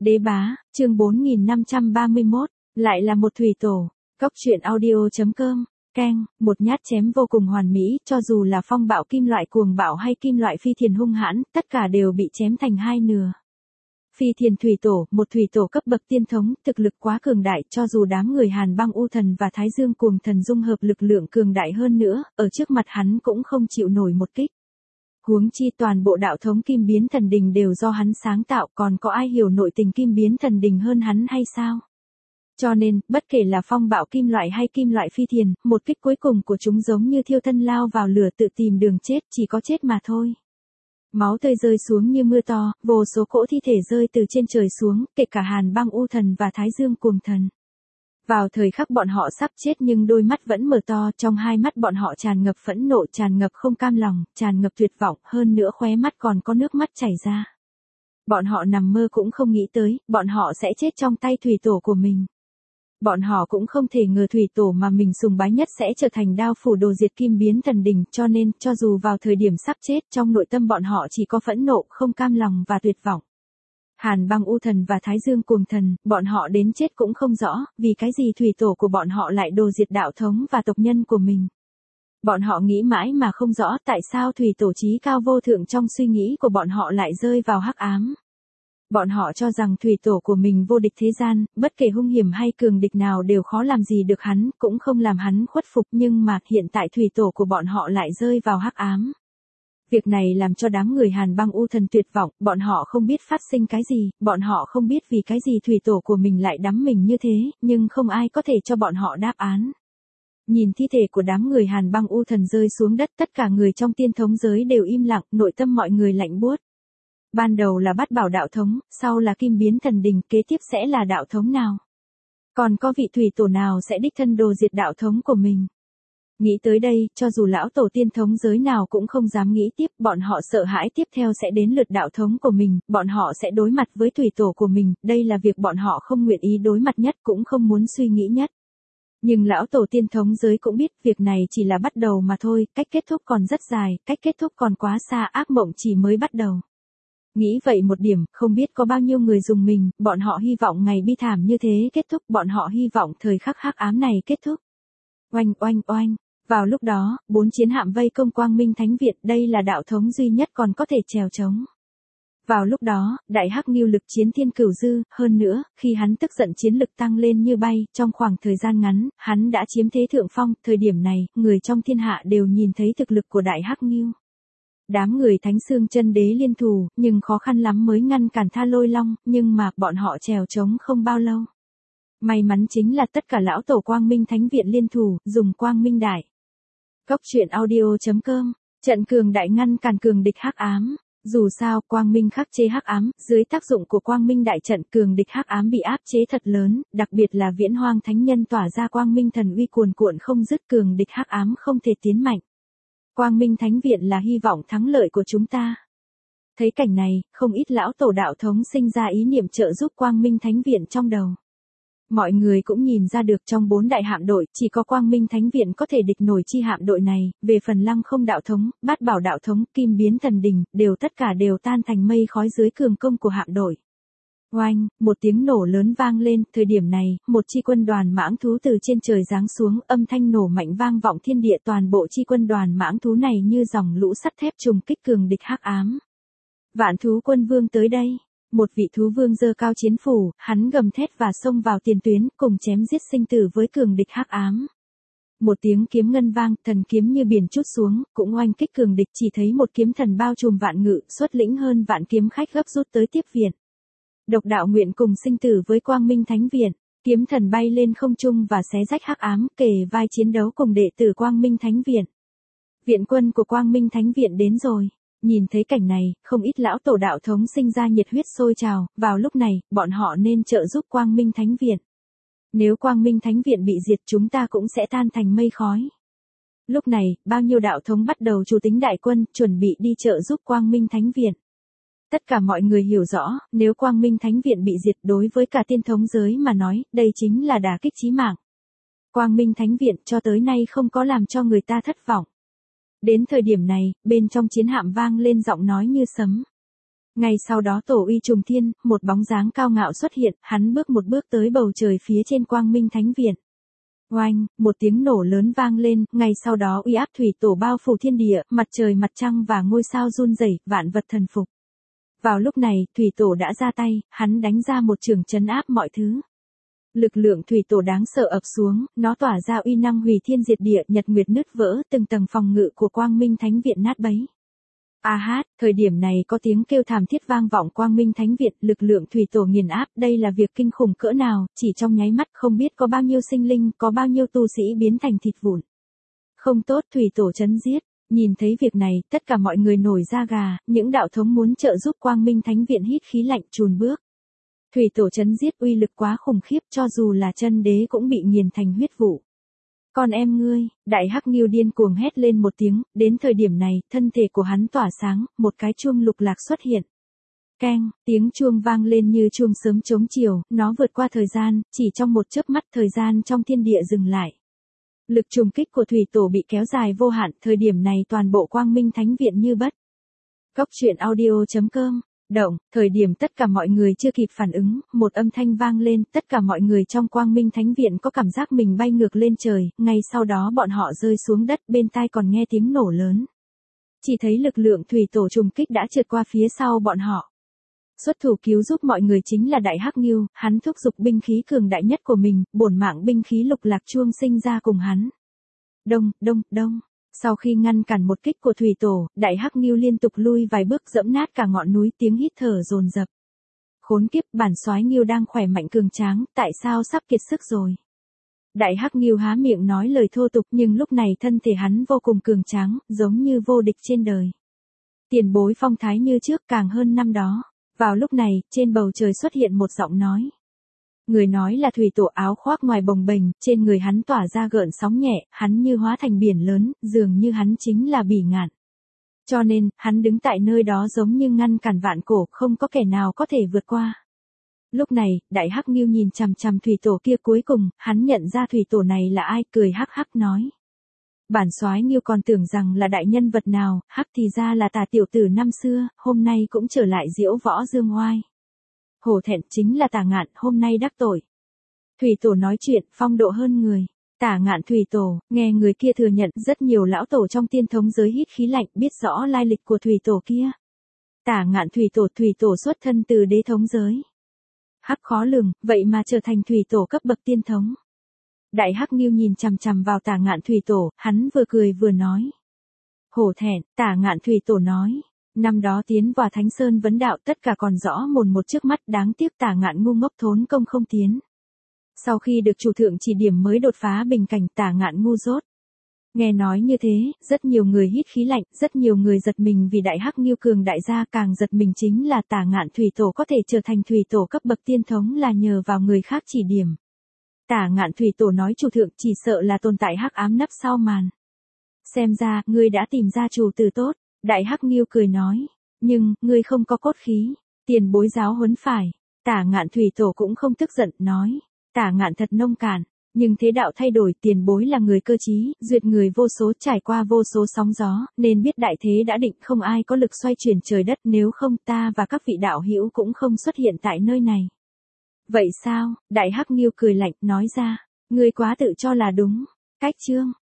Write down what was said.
Đế bá, chương 4531, lại là một thủy tổ. Cốc truyện audio.com, Keng, một nhát chém vô cùng hoàn mỹ, cho dù là phong bạo kim loại cuồng bạo hay kim loại phi thiền hung hãn, tất cả đều bị chém thành hai nửa. Phi thiền thủy tổ, một thủy tổ cấp bậc tiên thống, thực lực quá cường đại, cho dù đám người Hàn Băng U Thần và Thái Dương Cuồng Thần dung hợp lực lượng cường đại hơn nữa, ở trước mặt hắn cũng không chịu nổi một kích. Huống chi toàn bộ đạo thống Kim Biến Thần Đình đều do hắn sáng tạo, còn có ai hiểu nội tình Kim Biến Thần Đình hơn hắn hay sao? Cho nên, bất kể là phong bạo kim loại hay kim loại phi thiền, một kích cuối cùng của chúng giống như thiêu thân lao vào lửa tự tìm đường chết, chỉ có chết mà thôi. Máu tươi rơi xuống như mưa to, vô số cỗ thi thể rơi từ trên trời xuống, kể cả Hàn Băng U Thần và Thái Dương Cuồng Thần. Vào thời khắc bọn họ sắp chết nhưng đôi mắt vẫn mở to, trong hai mắt bọn họ tràn ngập phẫn nộ, tràn ngập không cam lòng, tràn ngập tuyệt vọng, hơn nữa khóe mắt còn có nước mắt chảy ra. Bọn họ nằm mơ cũng không nghĩ tới, bọn họ sẽ chết trong tay thủy tổ của mình. Bọn họ cũng không thể ngờ thủy tổ mà mình sùng bái nhất sẽ trở thành đao phủ đồ diệt Kim Biến Thần Đình, cho nên, cho dù vào thời điểm sắp chết, trong nội tâm bọn họ chỉ có phẫn nộ, không cam lòng và tuyệt vọng. Hàn Băng U Thần và Thái Dương Cuồng Thần, bọn họ đến chết cũng không rõ, vì cái gì thủy tổ của bọn họ lại đồ diệt đạo thống và tộc nhân của mình. Bọn họ nghĩ mãi mà không rõ tại sao thủy tổ chí cao vô thượng trong suy nghĩ của bọn họ lại rơi vào hắc ám. Bọn họ cho rằng thủy tổ của mình vô địch thế gian, bất kể hung hiểm hay cường địch nào đều khó làm gì được hắn, cũng không làm hắn khuất phục, nhưng mà hiện tại thủy tổ của bọn họ lại rơi vào hắc ám. Việc này làm cho đám người Hàn Băng U Thần tuyệt vọng, bọn họ không biết phát sinh cái gì, bọn họ không biết vì cái gì thủy tổ của mình lại đắm mình như thế, nhưng không ai có thể cho bọn họ đáp án. Nhìn thi thể của đám người Hàn Băng U Thần rơi xuống đất, tất cả người trong tiên thống giới đều im lặng, nội tâm mọi người lạnh buốt. Ban đầu là Bát Bảo đạo thống, sau là Kim Biến Thần Đình, kế tiếp sẽ là đạo thống nào? Còn có vị thủy tổ nào sẽ đích thân đồ diệt đạo thống của mình? Nghĩ tới đây, cho dù lão tổ tiên thống giới nào cũng không dám nghĩ tiếp, bọn họ sợ hãi tiếp theo sẽ đến lượt đạo thống của mình, bọn họ sẽ đối mặt với thủy tổ của mình, đây là việc bọn họ không nguyện ý đối mặt nhất, cũng không muốn suy nghĩ nhất. Nhưng lão tổ tiên thống giới cũng biết, việc này chỉ là bắt đầu mà thôi, cách kết thúc còn rất dài, cách kết thúc còn quá xa, ác mộng chỉ mới bắt đầu. Nghĩ vậy một điểm, không biết có bao nhiêu người dùng mình, bọn họ hy vọng ngày bi thảm như thế kết thúc, bọn họ hy vọng thời khắc hắc ám này kết thúc. Oanh oanh oanh. Vào lúc đó, 4 chiến hạm vây công Quang Minh Thánh Viện, đây là đạo thống duy nhất còn có thể trèo trống. Vào lúc đó, đại hắc ngưu lực chiến thiên cửu dư, hơn nữa, khi hắn tức giận chiến lực tăng lên như bay, trong khoảng thời gian ngắn, hắn đã chiếm thế thượng phong, thời điểm này, người trong thiên hạ đều nhìn thấy thực lực của đại hắc ngưu. Đám người Thánh Xương Chân Đế liên thủ, nhưng khó khăn lắm mới ngăn cản Tha Lôi Long, nhưng mà, bọn họ trèo trống không bao lâu. May mắn chính là tất cả lão tổ Quang Minh Thánh Viện liên thủ, dùng Quang Minh Đại. Cốc truyện audio.com, trận cường đại ngăn cản cường địch hắc ám. Dù sao, Quang Minh khắc chế hắc ám, dưới tác dụng của Quang Minh Đại trận cường địch hắc ám bị áp chế thật lớn, đặc biệt là Viễn Hoang Thánh Nhân tỏa ra Quang Minh thần uy cuồn cuộn không dứt, cường địch hắc ám không thể tiến mạnh. Quang Minh Thánh Viện là hy vọng thắng lợi của chúng ta. Thấy cảnh này, không ít lão tổ đạo thống sinh ra ý niệm trợ giúp Quang Minh Thánh Viện trong đầu. Mọi người cũng nhìn ra được trong 4 đại hạm đội, chỉ có Quang Minh Thánh Viện có thể địch nổi chi hạm đội này, về phần Lăng Không đạo thống, Bát Bảo đạo thống, Kim Biến Thần Đình, tất cả đều tan thành mây khói dưới cường công của hạm đội. Oanh, một tiếng nổ lớn vang lên, thời điểm này, một chi quân đoàn mãng thú từ trên trời giáng xuống, âm thanh nổ mạnh vang vọng thiên địa, toàn bộ chi quân đoàn mãng thú này như dòng lũ sắt thép trùng kích cường địch hắc ám. Vạn thú quân vương tới đây. Một vị thú vương giơ cao chiến phủ, hắn gầm thét và xông vào tiền tuyến, cùng chém giết sinh tử với cường địch hắc ám. Một tiếng kiếm ngân vang, thần kiếm như biển trút xuống, cũng oanh kích cường địch, chỉ thấy một kiếm thần bao trùm vạn ngự, xuất lĩnh hơn vạn kiếm khách gấp rút tới tiếp viện. Độc đạo nguyện cùng sinh tử với Quang Minh Thánh Viện, kiếm thần bay lên không trung và xé rách hắc ám, kề vai chiến đấu cùng đệ tử Quang Minh Thánh Viện. Viện quân của Quang Minh Thánh Viện đến rồi. Nhìn thấy cảnh này, không ít lão tổ đạo thống sinh ra nhiệt huyết sôi trào, vào lúc này, bọn họ nên trợ giúp Quang Minh Thánh Viện. Nếu Quang Minh Thánh Viện bị diệt chúng ta cũng sẽ tan thành mây khói. Lúc này, bao nhiêu đạo thống bắt đầu chủ tính đại quân, chuẩn bị đi trợ giúp Quang Minh Thánh Viện. Tất cả mọi người hiểu rõ, nếu Quang Minh Thánh Viện bị diệt đối với cả tiên thống giới mà nói, đây chính là đả kích chí mạng. Quang Minh Thánh Viện cho tới nay không có làm cho người ta thất vọng. Đến thời điểm này, bên trong chiến hạm vang lên giọng nói như sấm. Ngay sau đó tổ uy trùng thiên, một bóng dáng cao ngạo xuất hiện, hắn bước một bước tới bầu trời phía trên Quang Minh Thánh Viện. Oanh, một tiếng nổ lớn vang lên, ngay sau đó uy áp thủy tổ bao phủ thiên địa, mặt trời mặt trăng và ngôi sao run rẩy, vạn vật thần phục. Vào lúc này, thủy tổ đã ra tay, hắn đánh ra một chưởng trấn áp mọi thứ. Lực lượng thủy tổ đáng sợ ập xuống, nó tỏa ra uy năng hủy thiên diệt địa, nhật nguyệt nứt vỡ, từng tầng phòng ngự của Quang Minh Thánh Viện nát bấy. A hát, thời điểm này có tiếng kêu thảm thiết vang vọng Quang Minh Thánh Viện, lực lượng thủy tổ nghiền áp, đây là việc kinh khủng cỡ nào, chỉ trong nháy mắt không biết có bao nhiêu sinh linh, có bao nhiêu tu sĩ biến thành thịt vụn. Không tốt, thủy tổ chấn giết. Nhìn thấy việc này, tất cả mọi người nổi da gà, những đạo thống muốn trợ giúp Quang Minh Thánh Viện hít khí lạnh chùn bước. Thủy tổ chấn giết uy lực quá khủng khiếp, cho dù là chân đế cũng bị nghiền thành huyết vụ. Con em ngươi, đại hắc nghiêu điên cuồng hét lên một tiếng, đến thời điểm này, thân thể của hắn tỏa sáng, một cái chuông lục lạc xuất hiện. Keng, tiếng chuông vang lên như chuông sớm chống chiều, nó vượt qua thời gian, chỉ trong một chớp mắt thời gian trong thiên địa dừng lại. Lực trùng kích của thủy tổ bị kéo dài vô hạn, thời điểm này toàn bộ Quang Minh Thánh Viện như bất. Góc truyện audio.com Động, thời điểm tất cả mọi người chưa kịp phản ứng, một âm thanh vang lên, tất cả mọi người trong Quang Minh Thánh Viện có cảm giác mình bay ngược lên trời, ngay sau đó bọn họ rơi xuống đất, bên tai còn nghe tiếng nổ lớn. Chỉ thấy lực lượng thủy tổ trùng kích đã trượt qua phía sau bọn họ. Xuất thủ cứu giúp mọi người chính là Đại Hắc Nghiêu, hắn thúc giục binh khí cường đại nhất của mình, bổn mạng binh khí lục lạc chuông sinh ra cùng hắn. Đông, đông, đông. Sau khi ngăn cản một kích của thủy tổ, Đại Hắc Nghiêu liên tục lui vài bước dẫm nát cả ngọn núi, tiếng hít thở dồn dập. Khốn kiếp, bản soái Nghiêu đang khỏe mạnh cường tráng, tại sao sắp kiệt sức rồi? Đại Hắc Nghiêu há miệng nói lời thô tục, nhưng lúc này thân thể hắn vô cùng cường tráng, giống như vô địch trên đời. Tiền bối phong thái như trước, càng hơn năm đó. Vào lúc này, trên bầu trời xuất hiện một giọng nói. Người nói là thủy tổ, áo khoác ngoài bồng bềnh, trên người hắn tỏa ra gợn sóng nhẹ, hắn như hóa thành biển lớn, dường như hắn chính là bỉ ngạn. Cho nên, hắn đứng tại nơi đó giống như ngăn cản vạn cổ, không có kẻ nào có thể vượt qua. Lúc này, Đại Hắc Nghiêu nhìn chằm chằm thủy tổ kia, cuối cùng, hắn nhận ra thủy tổ này là ai, cười hắc hắc nói. Bản soái Nghiêu còn tưởng rằng là đại nhân vật nào, hắc thì ra là tà tiểu tử năm xưa, hôm nay cũng trở lại diễu võ dương oai. Hổ thẹn, chính là Tả Ngạn, hôm nay đắc tội. Thủy tổ nói chuyện, phong độ hơn người. Tả Ngạn thủy tổ, nghe người kia thừa nhận, rất nhiều lão tổ trong tiên thống giới hít khí lạnh, biết rõ lai lịch của thủy tổ kia. Tả Ngạn thủy tổ xuất thân từ đế thống giới. Hắc khó lường, vậy mà trở thành thủy tổ cấp bậc tiên thống. Đại Hắc Nghiêu nhìn chằm chằm vào Tả Ngạn thủy tổ, hắn vừa cười vừa nói. Hổ thẹn, Tả Ngạn thủy tổ nói. Năm đó tiến vào Thánh Sơn vấn đạo, tất cả còn rõ mồn một trước mắt, đáng tiếc Tả Ngạn ngu ngốc thốn công không tiến. Sau khi được chủ thượng chỉ điểm mới đột phá bình cảnh, Tả Ngạn ngu dốt. Nghe nói như thế, rất nhiều người hít khí lạnh, rất nhiều người giật mình vì Đại Hắc Nghiêu cường đại gia, càng giật mình chính là Tả Ngạn thủy tổ có thể trở thành thủy tổ cấp bậc tiên thống là nhờ vào người khác chỉ điểm. Tả Ngạn thủy tổ nói chủ thượng chỉ sợ là tồn tại hắc ám nấp sau màn. Xem ra, ngươi đã tìm ra chủ tử tốt. Đại Hắc Nghiêu cười nói, nhưng, ngươi không có cốt khí, tiền bối giáo huấn phải. Tả Ngạn thủy tổ cũng không tức giận, nói, Tả Ngạn thật nông cạn, nhưng thế đạo thay đổi, tiền bối là người cơ trí, duyệt người vô số, trải qua vô số sóng gió, nên biết đại thế đã định, không ai có lực xoay chuyển trời đất, nếu không ta và các vị đạo hữu cũng không xuất hiện tại nơi này. Vậy sao? Đại Hắc Nghiêu cười lạnh, nói ra, ngươi quá tự cho là đúng. Cách chương